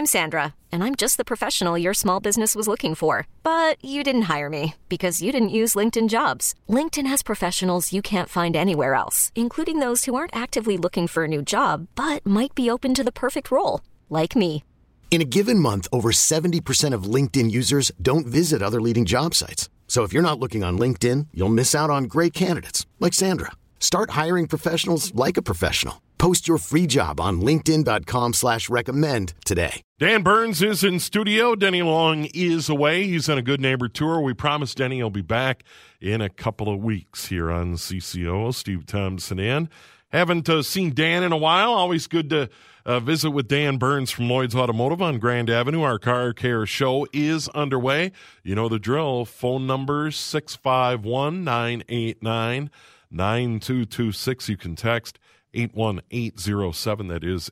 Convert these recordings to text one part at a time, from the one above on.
I'm Sandra, and I'm just the professional your small business was looking for. But you didn't hire me because you didn't use LinkedIn Jobs. LinkedIn has professionals you can't find anywhere else, including those who aren't actively looking for a new job, but might be open to the perfect role, like me. In a given month, over 70% of LinkedIn users don't visit other leading job sites. So if you're not looking on LinkedIn, you'll miss out on great candidates like Sandra. Start hiring professionals like a professional. Post your free job on linkedin.com/recommend today. Dan Burns is in studio. Denny Long is away. He's on a Good Neighbor tour. We promised Denny he'll be back in a couple of weeks here on CCO. Steve Thompson in. Haven't seen Dan in a while. Always good to visit with Dan Burns from Lloyd's Automotive on Grand Avenue. Our car care show is underway. You know the drill. Phone numbers 651-989-9226. You can text 81807. That is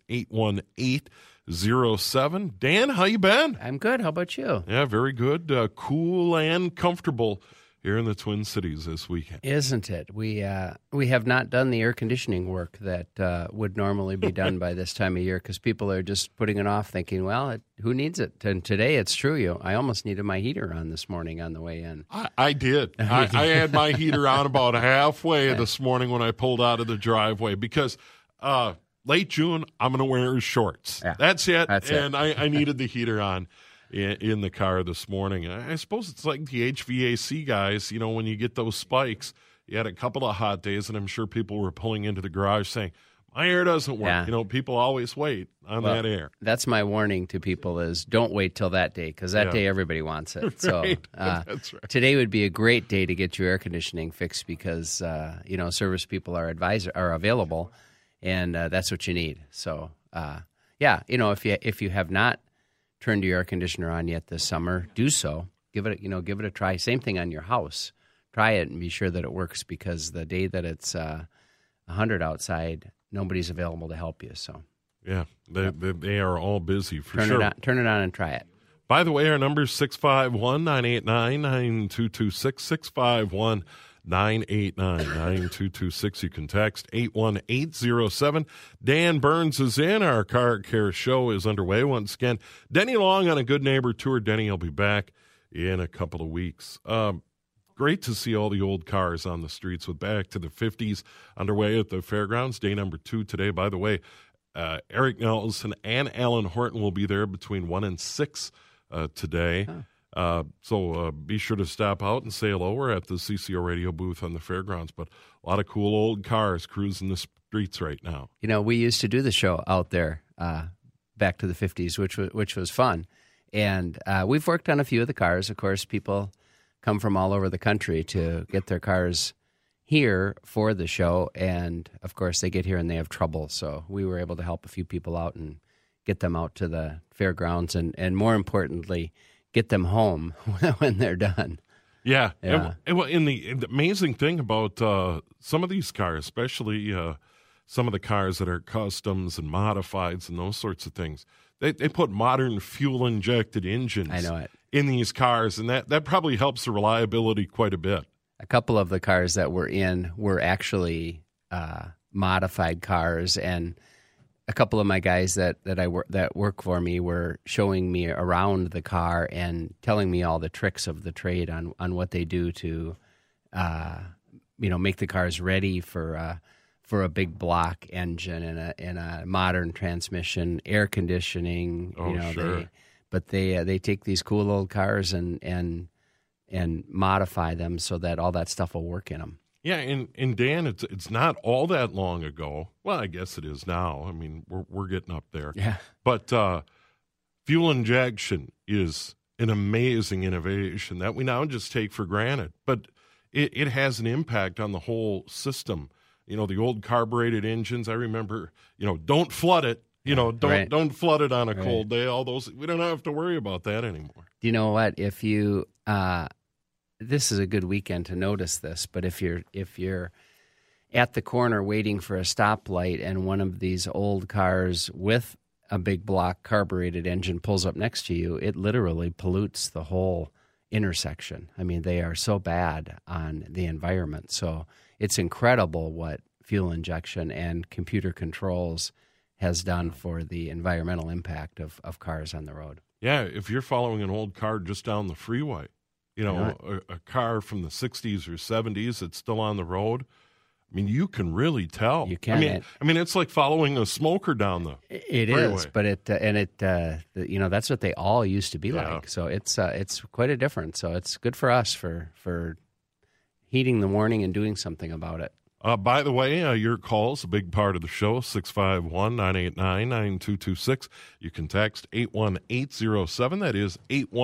81807. Dan, how you been? I'm good. How about you? Yeah, very good. Cool and comfortable here in the Twin Cities this weekend. Isn't it? We have not done the air conditioning work that would normally be done by this time of year because people are just putting it off thinking, well, who needs it? And today it's true. I almost needed my heater on this morning on the way in. I did. I had my heater on about halfway this morning when I pulled out of the driveway because late June, I'm going to wear shorts. Yeah, that's it. That's and it. I needed the heater on in the car this morning. I suppose it's like the HVAC guys, when you get those spikes, you had a couple of hot days, and I'm sure people were pulling into the garage saying, my air doesn't work. Yeah. People always wait on that air. That's my warning to people is don't wait till that day because that day everybody wants it. So right. That's right. Today would be a great day to get your air conditioning fixed because, service people are available, and that's what you need. So, if you have not turned your air conditioner on yet this summer, do so. Give it a try. Same thing on your house. Try it and be sure that it works because the day that it's 100 outside, nobody's available to help you. So yeah, they are all busy for sure. Turn it on and try it. By the way, our number is 651-989-9226, 651-989-9226. You can text 81807. Dan Burns is in. Our car care show is underway once again. Denny Long on a Good Neighbor tour. Denny will be back in a couple of weeks. Great to see all the old cars on the streets with Back to the 50s underway at the fairgrounds. Day number 2 today. By the way, Eric Nelson and Alan Horton will be there between 1 and 6 today. So be sure to stop out and say hello. We're at the CCO radio booth on the fairgrounds, but a lot of cool old cars cruising the streets right now. We used to do the show out there, Back to the 50s, which was fun. And we've worked on a few of the cars. Of course, people come from all over the country to get their cars here for the show. And, of course, they get here and they have trouble. So we were able to help a few people out and get them out to the fairgrounds and more importantly, get them home when they're done. Yeah. Yeah. And the amazing thing about some of these cars, especially some of the cars that are customs and modifieds and those sorts of things, they put modern fuel-injected engines in these cars, and that probably helps the reliability quite a bit. A couple of the cars that we're in were actually modified cars, and a couple of my guys that work for me were showing me around the car and telling me all the tricks of the trade on what they do to, make the cars ready for a big block engine and a modern transmission, air conditioning. Sure. They take these cool old cars and modify them so that all that stuff will work in them. Yeah, and Dan, it's not all that long ago. Well, I guess it is now. I mean, we're getting up there. Yeah. But fuel injection is an amazing innovation that we now just take for granted. But it has an impact on the whole system. The old carbureted engines, I remember, don't flood it. Don't flood it on a cold day. All those, we don't have to worry about that anymore. Do you know what? If you this is a good weekend to notice this, but if you're at the corner waiting for a stoplight and one of these old cars with a big block carbureted engine pulls up next to you, it literally pollutes the whole intersection. I mean, they are so bad on the environment. So it's incredible what fuel injection and computer controls has done for the environmental impact of cars on the road. Yeah, if you're following an old car just down the freeway, a car from the 60s or 70s that's still on the road, I mean, you can really tell. You can. I mean, it's like following a smoker down the It freeway. is, but that's what they all used to be like. So it's quite a difference. So it's good for us for heeding the warning and doing something about it. By the way, your call is a big part of the show, 651-989-9226. You can text 81807. That is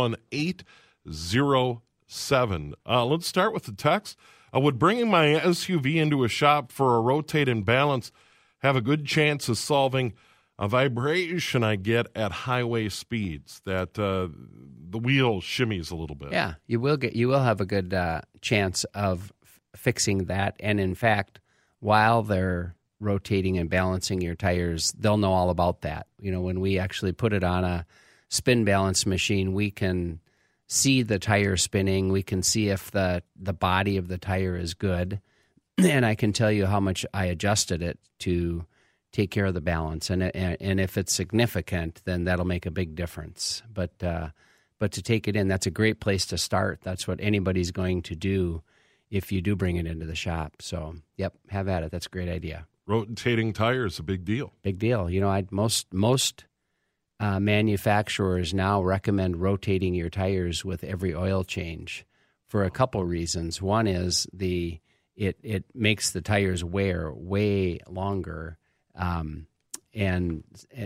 81807. Let's start with the text. Would bringing my SUV into a shop for a rotate and balance have a good chance of solving a vibration I get at highway speeds, that the wheel shimmies a little bit? Yeah, you will have a good chance of fixing that. And in fact, while they're rotating and balancing your tires, they'll know all about that. When we actually put it on a spin balance machine, we can see the tire spinning. We can see if the body of the tire is good. And I can tell you how much I adjusted it to take care of the balance. And if it's significant, then that'll make a big difference. But to take it in, that's a great place to start. That's what anybody's going to do if you do bring it into the shop. So, yep, have at it. That's a great idea. Rotating tires, a big deal. Big deal. Most manufacturers now recommend rotating your tires with every oil change for a couple reasons. One is it makes the tires wear way longer, and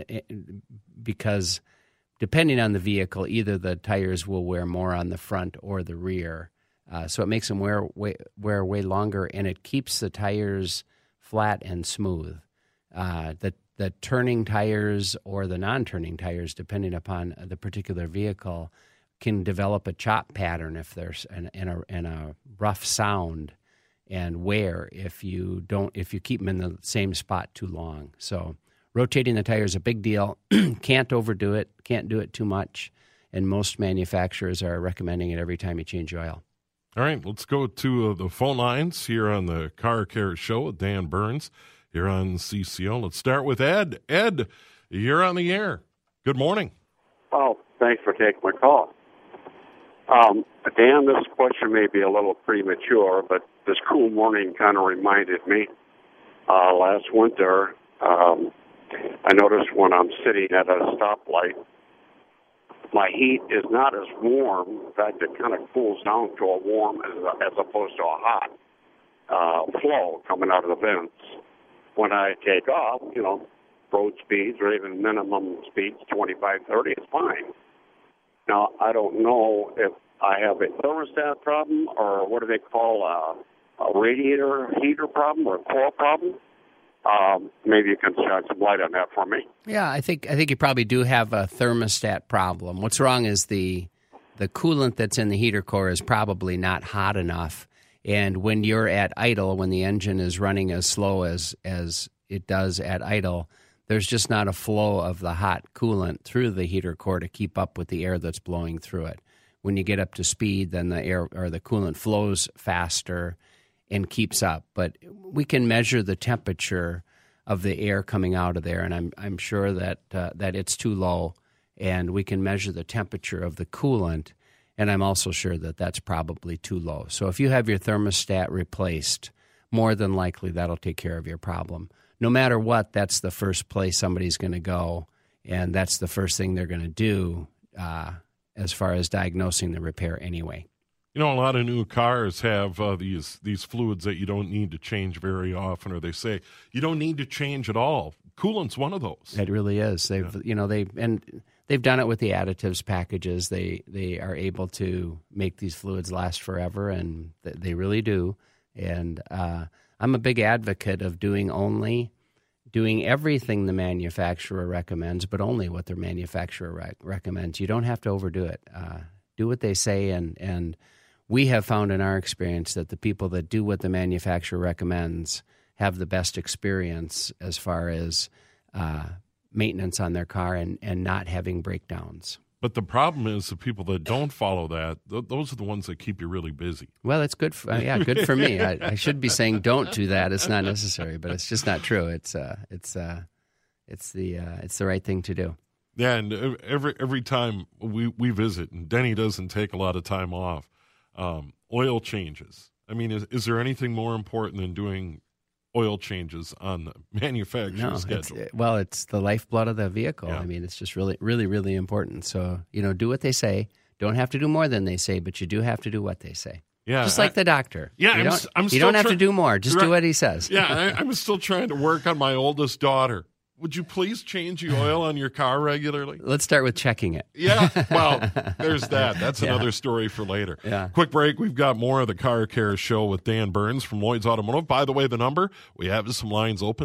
because depending on the vehicle, either the tires will wear more on the front or the rear. So it makes them wear way longer, and it keeps the tires flat and smooth. The turning tires or the non-turning tires, depending upon the particular vehicle, can develop a chop pattern if there's and a rough sound and wear if you keep them in the same spot too long. So rotating the tire is a big deal. Can't overdo it. Can't do it too much. And most manufacturers are recommending it every time you change oil. All right, let's go to the phone lines here on the Car Care Show with Dan Burns here on CCO. Let's start with Ed. Ed, you're on the air. Good morning. Oh, thanks for taking my call. Dan, this question may be a little premature, but this cool morning kind of reminded me. Last winter, I noticed when I'm sitting at a stoplight, my heat is not as warm. In fact, it kind of cools down to a warm as opposed to a hot flow coming out of the vents. When I take off, road speeds or even minimum speeds, 25, 30, it's fine. Now, I don't know if I have a thermostat problem or what do they call a radiator heater problem or a core problem. Maybe you can shed some light on that for me. Yeah, I think you probably do have a thermostat problem. What's wrong is the coolant that's in the heater core is probably not hot enough. And when you're at idle, when the engine is running as slow as it does at idle, there's just not a flow of the hot coolant through the heater core to keep up with the air that's blowing through it. When you get up to speed, then the air or the coolant flows faster and keeps up. But we can measure the temperature of the air coming out of there, and I'm sure that it's too low. And we can measure the temperature of the coolant, and I'm also sure that that's probably too low. So if you have your thermostat replaced, more than likely that'll take care of your problem. No matter what, that's the first place somebody's going to go, and that's the first thing they're going to do as far as diagnosing the repair anyway. A lot of new cars have these fluids that you don't need to change very often, or they say you don't need to change at all. Coolant's one of those. It really is. They've done it with the additives packages. They are able to make these fluids last forever, and they really do. And I'm a big advocate of doing everything the manufacturer recommends, but only what their manufacturer recommends. You don't have to overdo it. Do what they say, and we have found in our experience that the people that do what the manufacturer recommends have the best experience as far as maintenance on their car and not having breakdowns. But the problem is the people that don't follow that, those are the ones that keep you really busy. Well, it's good. Good for me. I should be saying don't do that. It's not necessary, but it's just not true. It's It's the right thing to do. Yeah, and every time we visit, and Denny doesn't take a lot of time off, oil changes. I mean, is there anything more important than doing oil changes on the manufacturing schedule? It's the lifeblood of the vehicle. Yeah. I mean, it's just really, really, really important. So, do what they say. Don't have to do more than they say, but you do have to do what they say. Yeah, just like the doctor. Yeah, you don't have to do more. Just do what he says. Yeah, I'm still trying to work on my oldest daughter. Would you please change the oil on your car regularly? Let's start with checking it. Yeah, well, there's that. That's another story for later. Yeah. Quick break. We've got more of the Car Care Show with Dan Burns from Lloyd's Automotive. By the way, the number, we have some lines open,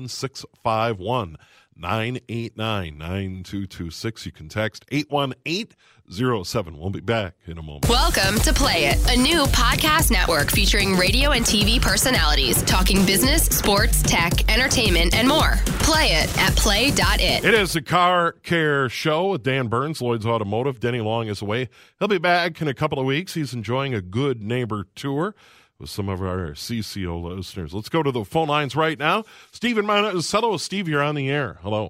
651-989-9226. You can text 81807. We'll be back in a moment. Welcome to Play It, a new podcast network featuring radio and TV personalities talking business, sports, tech, entertainment, and more. Play it at play.it. It is the Car Care Show with Dan Burns, Lloyd's Automotive. Denny Long is away. He'll be back in a couple of weeks. He's enjoying a good neighbor tour with some of our CCO listeners. Let's go to the phone lines right now. Steve in Monticello. Steve, you're on the air. Hello.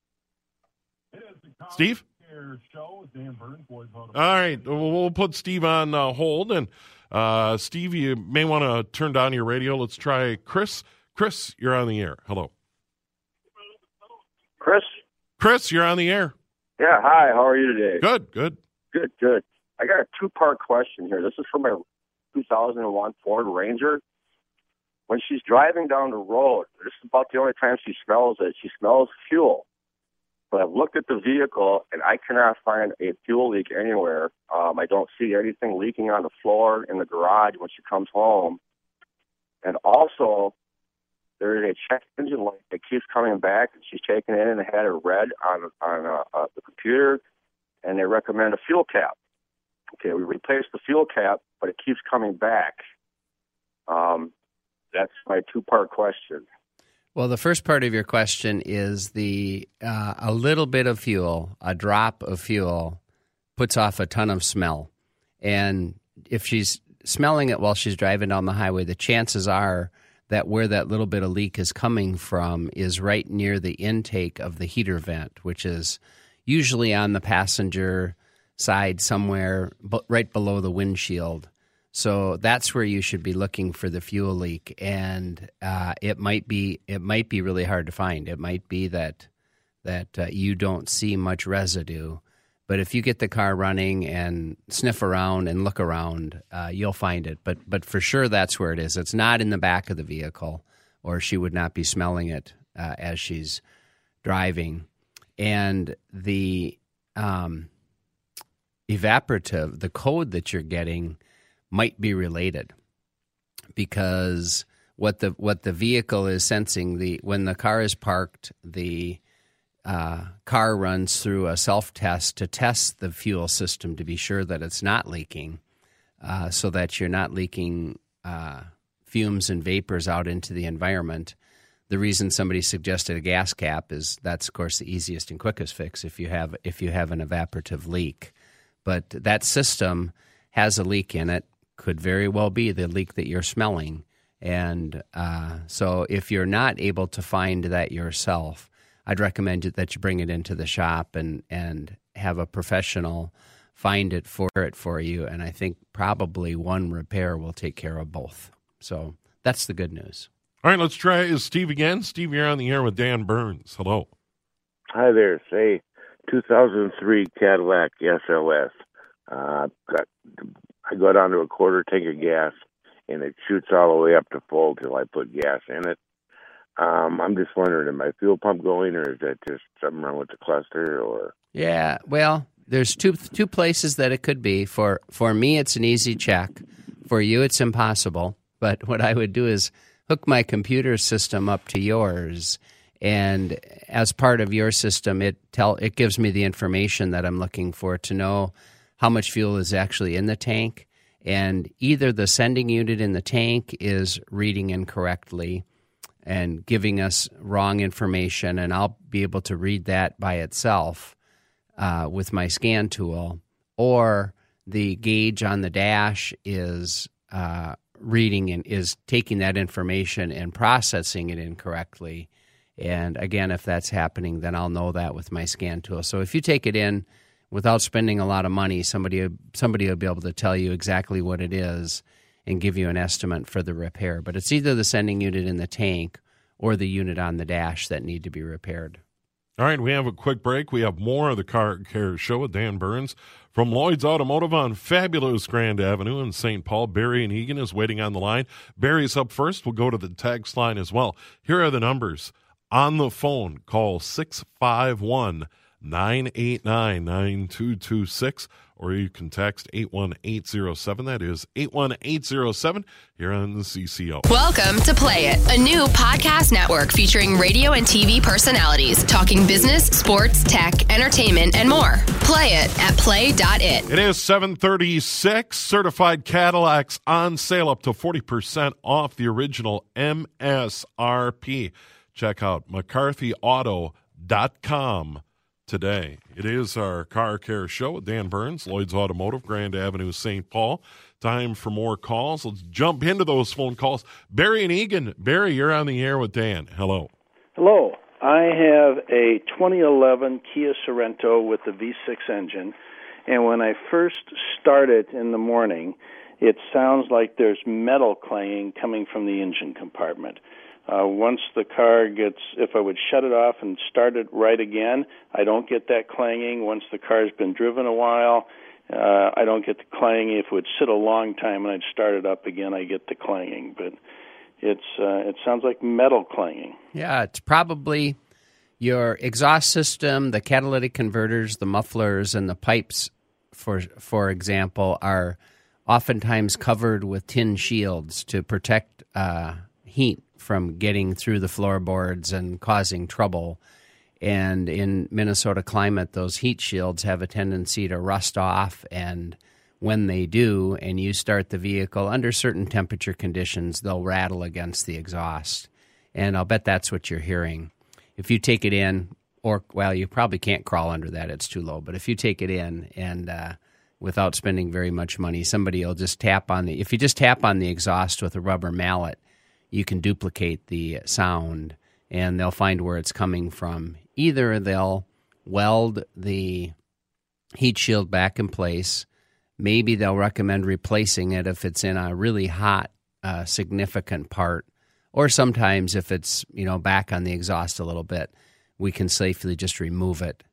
Steve? All right. We'll put Steve on hold. And Steve, you may want to turn down your radio. Let's try Chris. Chris, you're on the air. Hello. Chris, you're on the air. Yeah, hi. How are you today? Good. Good. I got a two-part question here. This is for my 2001 Ford Ranger. When she's driving down the road, this is about the only time she smells it. She smells fuel. But I've looked at the vehicle, and I cannot find a fuel leak anywhere. I don't see anything leaking on the floor in the garage when she comes home. And also, there is a check engine light that keeps coming back. She's taken it in and had it read on the computer, and they recommend a fuel cap. Okay, we replaced the fuel cap, but it keeps coming back. That's my two-part question. Well, the first part of your question is a little bit of fuel, a drop of fuel, puts off a ton of smell. And if she's smelling it while she's driving down the highway, the chances are that where that little bit of leak is coming from is right near the intake of the heater vent, which is usually on the passenger side somewhere right below the windshield. So that's where you should be looking for the fuel leak, and it might be really hard to find. It might be that you don't see much residue, but if you get the car running and sniff around and look around, you'll find it. But for sure, that's where it is. It's not in the back of the vehicle, or she would not be smelling it as she's driving. And the evaporative, the code that you're getting, might be related, because what the vehicle is sensing, when the car is parked, the car runs through a self-test to test the fuel system to be sure that it's not leaking, so that you're not leaking fumes and vapors out into the environment. The reason somebody suggested a gas cap is that's, of course, the easiest and quickest fix if you have an evaporative leak. But that system has a leak in it. Could very well be the leak that you're smelling. And so if you're not able to find that yourself, I'd recommend that you bring it into the shop and have a professional find it for you. And I think probably one repair will take care of both. So that's the good news. All right, let's try Steve again. Steve, you're on the air with Dan Burns. Hello. Hi there. Say 2003 Cadillac SLS. I go down to a quarter tank of gas, and it shoots all the way up to full till I put gas in it. I'm just wondering, is my fuel pump going, or is that just something wrong with the cluster? Or yeah, well, there's two places that it could be. For me, it's an easy check. For you, it's impossible. But what I would do is hook my computer system up to yours, and as part of your system, it gives me the information that I'm looking for to know how much fuel is actually in the tank, and either the sending unit in the tank is reading incorrectly and giving us wrong information, and I'll be able to read that by itself with my scan tool, or the gauge on the dash is reading and is taking that information and processing it incorrectly, And again, if that's happening, then I'll know that with my scan tool. So if you take it in without spending a lot of money, somebody will be able to tell you exactly what it is and give you an estimate for the repair. But it's either the sending unit in the tank or the unit on the dash that need to be repaired. All right, we have a quick break. We have more of the Car Care Show with Dan Burns from Lloyd's Automotive on fabulous Grand Avenue in St. Paul. Barry and Egan is waiting on the line. Barry's up first. We'll go to the text line as well. Here are the numbers. On the phone, call 651-989-9226, or you can text 81807. That is 81807 here on the CCO. Welcome to Play It, a new podcast network featuring radio and TV personalities talking business, sports, tech, entertainment, and more. Play it at play.it. It is 7:36. Certified Cadillacs on sale up to 40% off the original MSRP. Check out McCarthyAuto.com today. It is our Car Care Show with Dan Burns, Lloyd's Automotive, Grand Avenue, St. Paul. Time for more calls. Let's jump into those phone calls. Barry and Egan. Barry, you're on the air with Dan. Hello. Hello. I have a 2011 Kia Sorento with the V6 engine, and when I first start it in the morning, it sounds like there's metal clanging coming from the engine compartment. Once the car gets, if I would shut it off and start it right again, I don't get that clanging. Once the car's been driven a while, I don't get the clanging. If it would sit a long time and I'd start it up again, I get the clanging. But it sounds like metal clanging. Yeah, it's probably your exhaust system, the catalytic converters, the mufflers, and the pipes, for example, are oftentimes covered with tin shields to protect heat from getting through the floorboards and causing trouble. And in Minnesota climate, those heat shields have a tendency to rust off, and when they do, and you start the vehicle under certain temperature conditions, they'll rattle against the exhaust. And I'll bet that's what you're hearing. If you take it in, you probably can't crawl under that, it's too low, but if you take it in and without spending very much money, somebody will just if you just tap on the exhaust with a rubber mallet, you can duplicate the sound, and they'll find where it's coming from. Either they'll weld the heat shield back in place. Maybe they'll recommend replacing it if it's in a really hot, significant part. Or sometimes if it's back on the exhaust a little bit, we can safely just remove it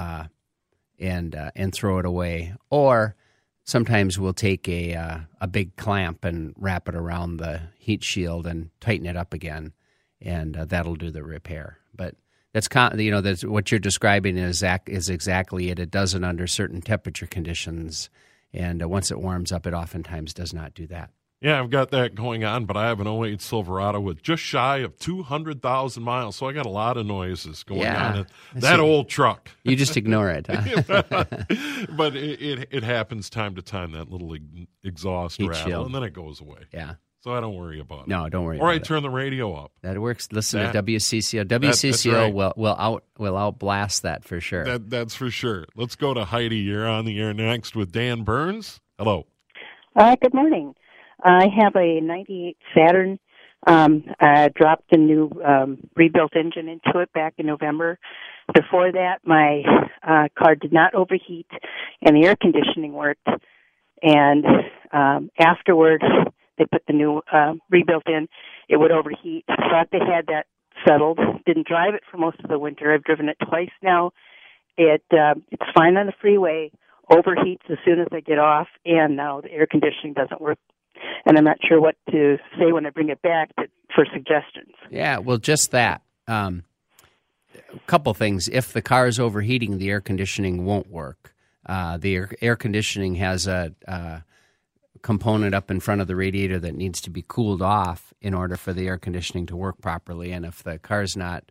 and throw it away. Or sometimes we'll take a big clamp and wrap it around the heat shield and tighten it up again, and that'll do the repair. But that's that's what you're describing is exactly it. It does it under certain temperature conditions, and once it warms up, it oftentimes does not do that. Yeah, I've got that going on, but I have an 08 Silverado with just shy of 200,000 miles, so I got a lot of noises going on. That old truck. You just ignore it. Huh? But it happens time to time, that little exhaust heat rattle, shield. And then it goes away. Yeah. So I don't worry about it. No, don't worry about it. Or I it. turn the radio up. That works. Listen to WCCO. WCCO right. will outblast that for sure. That's for sure. Let's go to Heidi. You're on the air next with Dan Burns. Hello. Good morning. I have a 98 Saturn. I dropped a new rebuilt engine into it back in November. Before that, my car did not overheat, and the air conditioning worked. And afterwards, they put the new rebuilt in. It would overheat. Thought they had that settled. Didn't drive it for most of the winter. I've driven it twice now. It's fine on the freeway. Overheats as soon as I get off, and now the air conditioning doesn't work. And I'm not sure what to say when I bring it back for suggestions. Yeah, well, just that. A couple things. If the car is overheating, the air conditioning won't work. The air conditioning has a component up in front of the radiator that needs to be cooled off in order for the air conditioning to work properly. And if the car's not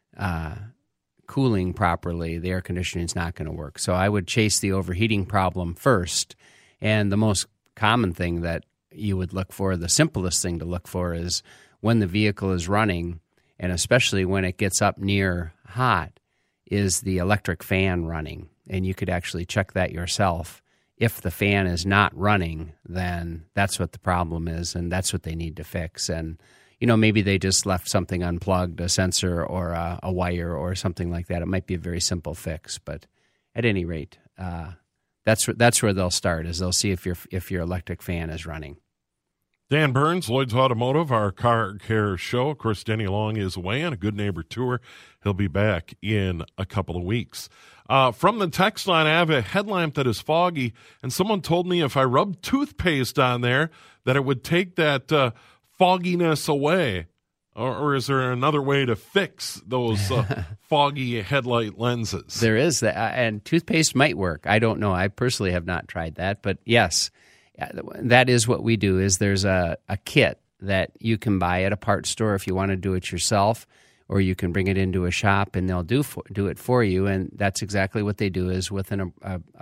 cooling properly, the air conditioning is not going to work. So I would chase the overheating problem first. And the most common thing that you would look for, the simplest thing to look for, is when the vehicle is running, and especially when it gets up near hot, is the electric fan running. And you could actually check that yourself. If the fan is not running, then that's what the problem is, and that's what they need to fix. And, maybe they just left something unplugged, a sensor or a wire or something like that. It might be a very simple fix, but at any rate, that's where they'll start, is they'll see if your electric fan is running. Dan Burns, Lloyd's Automotive, our Car Care Show. Of course, Denny Long is away on a Good Neighbor tour. He'll be back in a couple of weeks. From the text line, I have a headlamp that is foggy, and someone told me if I rubbed toothpaste on there that it would take that fogginess away. Or is there another way to fix those foggy headlight lenses? There is that, and toothpaste might work. I don't know. I personally have not tried that, but yes, that is what we do. Is there's a kit that you can buy at a parts store if you want to do it yourself, or you can bring it into a shop and they'll do it for you. And that's exactly what they do. Is with an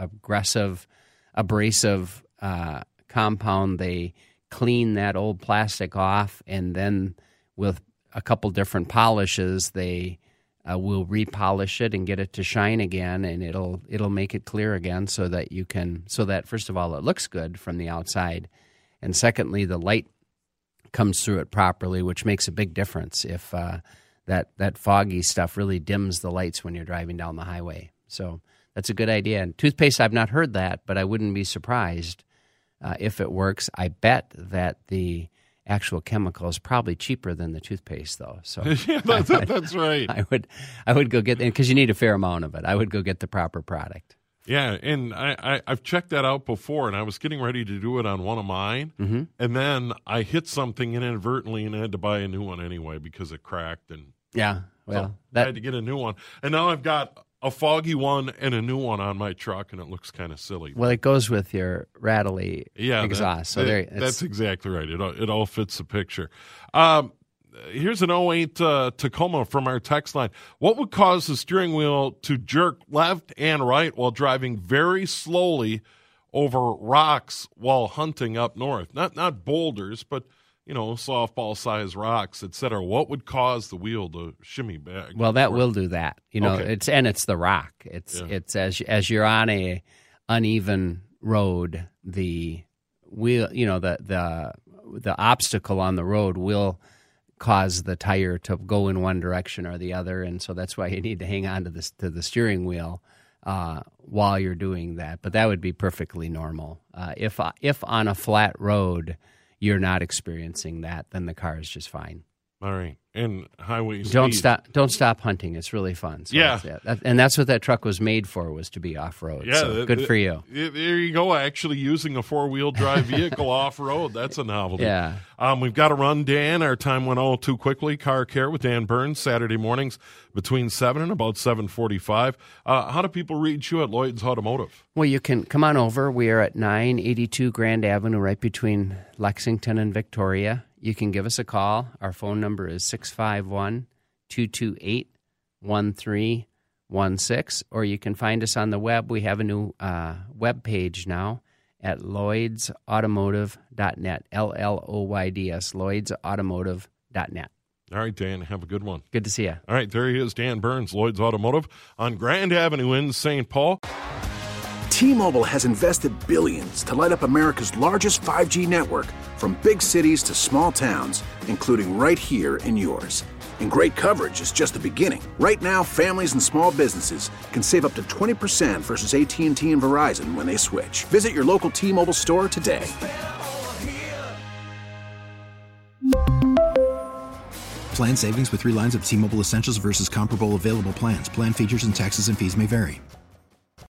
abrasive compound, they clean that old plastic off, and then with a couple different polishes, they will repolish it and get it to shine again, and it'll make it clear again, so that first of all it looks good from the outside, and secondly the light comes through it properly, which makes a big difference if that foggy stuff really dims the lights when you're driving down the highway. So that's a good idea. And toothpaste, I've not heard that, but I wouldn't be surprised if it works. I bet that the actual chemical is probably cheaper than the toothpaste, though. So yeah, that's right. I would go get, because you need a fair amount of it. I would go get the proper product. Yeah, and I've checked that out before, and I was getting ready to do it on one of mine, and then I hit something inadvertently and I had to buy a new one anyway because it cracked. And yeah, well, I had to get a new one. And now I've got a foggy one and a new one on my truck, and it looks kind of silly. Well, it goes with your rattly exhaust. That's exactly right. It all fits the picture. Here's an 08 Tacoma from our text line. What would cause the steering wheel to jerk left and right while driving very slowly over rocks while hunting up north? Not boulders, but softball-sized rocks, etc. What would cause the wheel to shimmy back? Well, that will do that. Okay. It's the rock. It's as you're on a uneven road, the wheel, the obstacle on the road will cause the tire to go in one direction or the other, and so that's why you need to hang on to the steering wheel while you're doing that. But that would be perfectly normal. If on a flat road you're not experiencing that, then the car is just fine. All right. And highway speed. Don't stop hunting. It's really fun. So yeah. And that's what that truck was made for, was to be off-road. Yeah, so good for you. There you go, actually using a four-wheel drive vehicle off-road. That's a novelty. Yeah. We've got to run, Dan. Our time went all too quickly. Car Care with Dan Burns, Saturday mornings between 7 and about 7:45. How do people reach you at Lloyd's Automotive? Well, you can come on over. We are at 982 Grand Avenue, right between Lexington and Victoria. You can give us a call. Our phone number is 651-228-1316, or you can find us on the web. We have a new web page now at lloydsautomotive.net, LLOYDS, lloydsautomotive.net. All right, Dan, have a good one. Good to see you. All right, there he is, Dan Burns, Lloyd's Automotive on Grand Avenue in St. Paul. T-Mobile has invested billions to light up America's largest 5G network, from big cities to small towns, including right here in yours. And great coverage is just the beginning. Right now, families and small businesses can save up to 20% versus AT&T and Verizon when they switch. Visit your local T-Mobile store today. Plan savings with 3 lines of T-Mobile Essentials versus comparable available plans. Plan features and taxes and fees may vary.